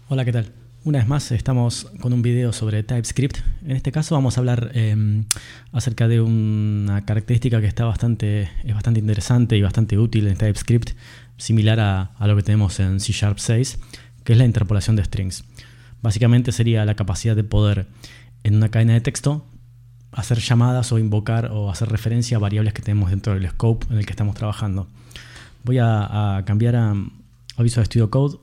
Hola, ¿qué tal? Una vez más estamos con un video sobre TypeScript. En este caso vamos a hablar acerca de una característica que es bastante interesante y bastante útil en TypeScript, similar a lo que tenemos en C# 6, que es la interpolación de strings. Básicamente sería la capacidad de poder, en una cadena de texto, hacer llamadas o invocar o hacer referencia a variables que tenemos dentro del scope en el que estamos trabajando. Voy a cambiar a Visual Studio Code.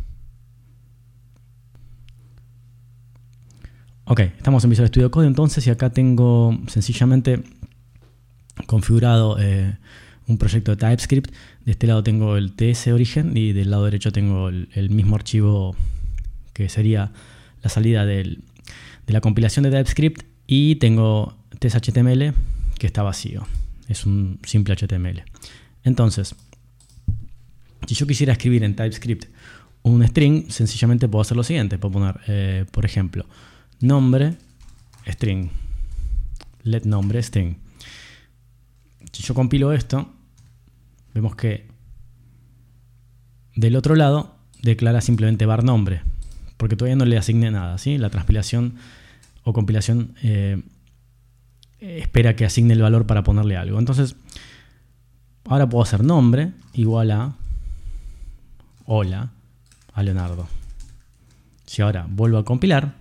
Ok, estamos en Visual Studio Code entonces, y acá tengo sencillamente configurado un proyecto de TypeScript. De este lado tengo el TS origen y del lado derecho tengo el mismo archivo que sería la salida de la compilación de TypeScript, y tengo test.html que está vacío, es un simple HTML. Entonces, si yo quisiera escribir en TypeScript un string, sencillamente puedo hacer lo siguiente. Puedo poner, por ejemplo, nombre string, let nombre string. Si yo compilo esto, vemos que del otro lado declara simplemente var nombre, porque todavía no le asigné nada, ¿sí? La transpilación o compilación espera que asigne el valor para ponerle algo. Entonces, ahora puedo hacer nombre igual a hola a Leonardo. Si ahora vuelvo a compilar,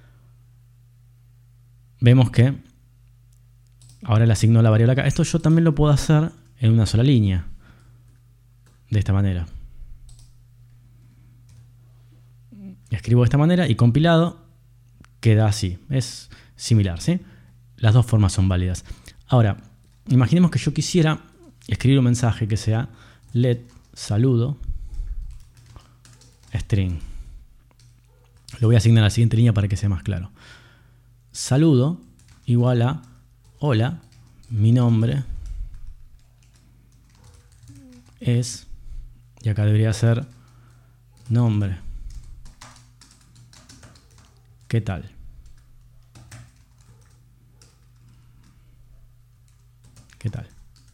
vemos que ahora le asigno la variable acá. Esto yo también lo puedo hacer en una sola línea, de esta manera. Escribo de esta manera y compilado queda así. Es similar, ¿sí? Las dos formas son válidas. Ahora, imaginemos que yo quisiera escribir un mensaje que sea let saludo string. Lo voy a asignar a la siguiente línea para que sea más claro. Saludo igual a hola, mi nombre es, y acá debería ser nombre, ¿qué tal? ¿Qué tal?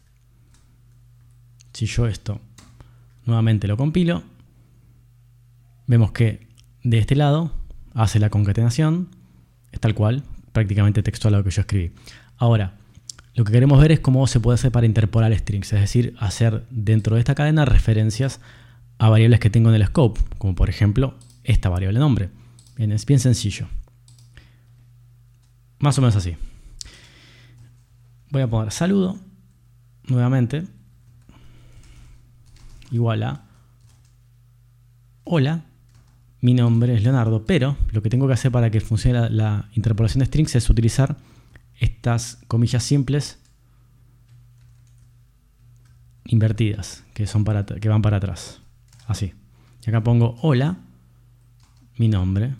Si yo esto nuevamente lo compilo, vemos que de este lado hace la concatenación, es tal cual, prácticamente textual a lo que yo escribí. Ahora, lo que queremos ver es cómo se puede hacer para interpolar strings, es decir, hacer dentro de esta cadena referencias a variables que tengo en el scope, como por ejemplo esta variable nombre. Bien, es bien sencillo. Más o menos así. Voy a poner saludo, nuevamente, igual a hola, mi nombre es Leonardo, pero lo que tengo que hacer para que funcione la interpolación de strings es utilizar estas comillas simples invertidas, que van para atrás. Así. Y acá pongo hola, mi nombre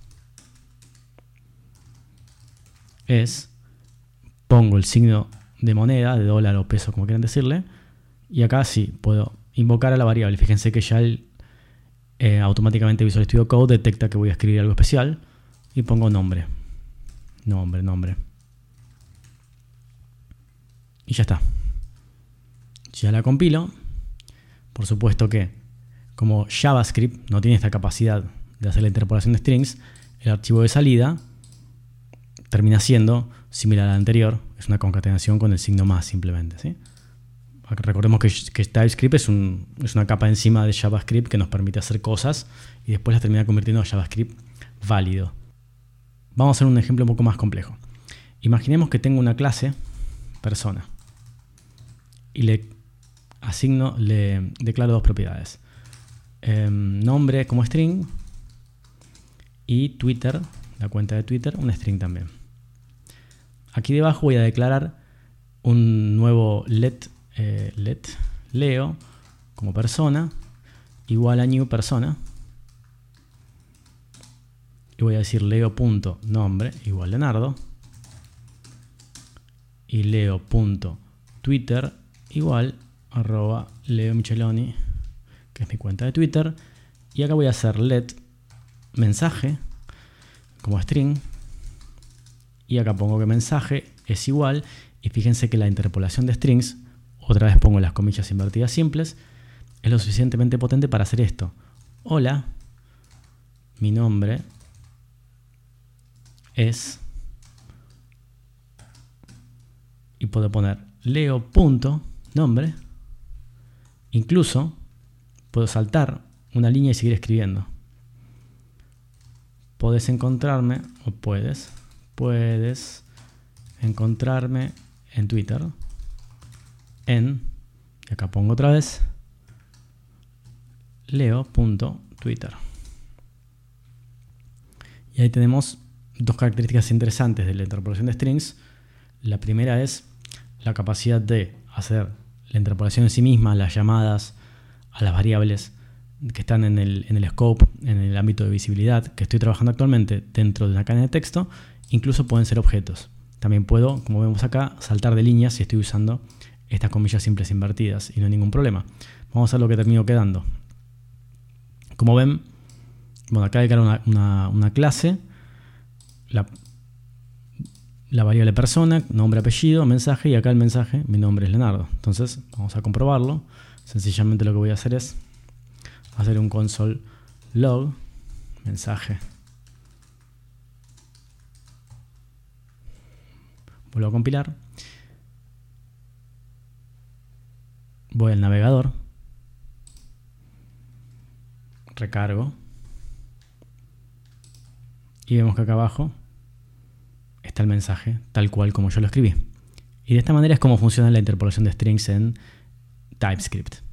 es, pongo el signo de moneda, de dólar o peso, como quieran decirle, y acá sí puedo invocar a la variable. Fíjense que ya automáticamente Visual Studio Code detecta que voy a escribir algo especial y pongo nombre. Nombre. Y ya está. Ya la compilo. Por supuesto que como JavaScript no tiene esta capacidad de hacer la interpolación de strings, el archivo de salida termina siendo similar al anterior. Es una concatenación con el signo más simplemente, ¿sí? Recordemos que TypeScript es una capa encima de JavaScript que nos permite hacer cosas y después las termina convirtiendo en JavaScript válido. Vamos a hacer un ejemplo un poco más complejo. Imaginemos que tengo una clase persona y le declaro dos propiedades. Nombre como string y Twitter, la cuenta de Twitter, un string también. Aquí debajo voy a declarar un nuevo let Leo como persona igual a new persona, y voy a decir leo.nombre igual Leonardo y leo.twitter igual @leomicheloni, que es mi cuenta de Twitter, y acá voy a hacer let mensaje como string y acá pongo que mensaje es igual, y fíjense que la interpolación de strings, otra vez pongo las comillas invertidas simples, es lo suficientemente potente para hacer esto. Hola, mi nombre es, y puedo poner leo.nombre. Incluso puedo saltar una línea y seguir escribiendo. Puedes encontrarme encontrarme en Twitter y acá pongo otra vez leo.twitter. Y ahí tenemos dos características interesantes de la interpolación de strings. La primera es la capacidad de hacer la interpolación en sí misma, las llamadas a las variables que están en el scope, en el ámbito de visibilidad que estoy trabajando actualmente dentro de una cadena de texto. Incluso pueden ser objetos. También puedo, como vemos acá, saltar de líneas si estoy usando estas comillas simples invertidas y no hay ningún problema. Vamos a ver lo que termino quedando. Como ven, bueno, acá hay que crear una clase, la variable persona, nombre, apellido, mensaje, y acá el mensaje, mi nombre es Leonardo. Entonces vamos a comprobarlo. Sencillamente lo que voy a hacer es hacer un console log mensaje. Vuelvo a compilar. Voy al navegador. Recargo. Y vemos que acá abajo está el mensaje tal cual como yo lo escribí. Y de esta manera es como funciona la interpolación de strings en TypeScript.